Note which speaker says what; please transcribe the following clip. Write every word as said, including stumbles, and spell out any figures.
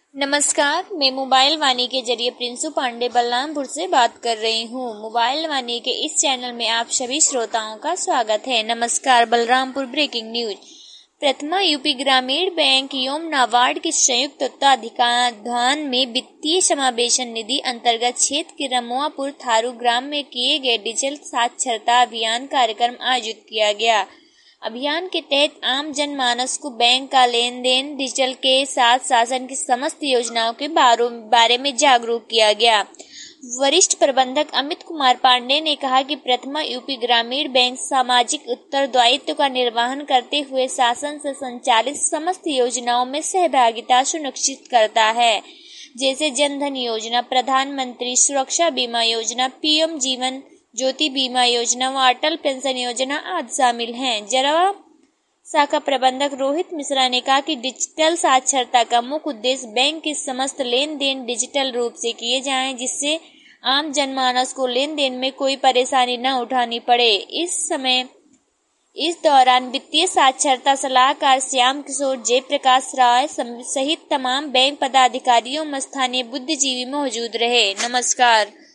Speaker 1: नमस्कार, मैं मोबाइल वाणी के जरिए प्रिंसू पांडे बलरामपुर से बात कर रही हूँ। मोबाइल वाणी के इस चैनल में आप सभी श्रोताओं का स्वागत है। नमस्कार। Balrampur breaking news. Prathama UP Gramin bank एवं नाबार्ड के संयुक्त तत्वाधान में वित्तीय समावेशन निधि अंतर्गत क्षेत्र के रमुआपुर थारू ग्राम में किए गए डिजिटल साक्षरता अभियान कार्यक्रम आयोजित किया गया। अभियान के तहत आम जनमानस को बैंक का लेन देन डिजिटल के साथ शासन की समस्त योजनाओं के बारे में जागरूक किया गया। वरिष्ठ प्रबंधक अमित कुमार पांडे ने कहा कि प्रथमा यूपी ग्रामीण बैंक सामाजिक उत्तरदायित्व का निर्वहन करते हुए शासन से संचालित समस्त योजनाओं में सहभागिता सुनिश्चित करता है, जैसे जनधन योजना, प्रधानमंत्री सुरक्षा बीमा योजना, पीएम जीवन ज्योति बीमा योजना व अटल पेंशन योजना आदि शामिल हैं। जरवा शाखा प्रबंधक रोहित मिश्रा ने कहा कि डिजिटल साक्षरता का मुख्य उद्देश्य बैंक के समस्त लेन देन डिजिटल रूप से किए जाएं, जिससे आम जनमानस को लेन देन में कोई परेशानी न उठानी पड़े। इस समय इस दौरान वित्तीय साक्षरता सलाहकार श्याम किशोर, जयप्रकाश राय सहित तमाम बैंक पदाधिकारियों व स्थानीय बुद्धिजीवी मौजूद रहे। नमस्कार।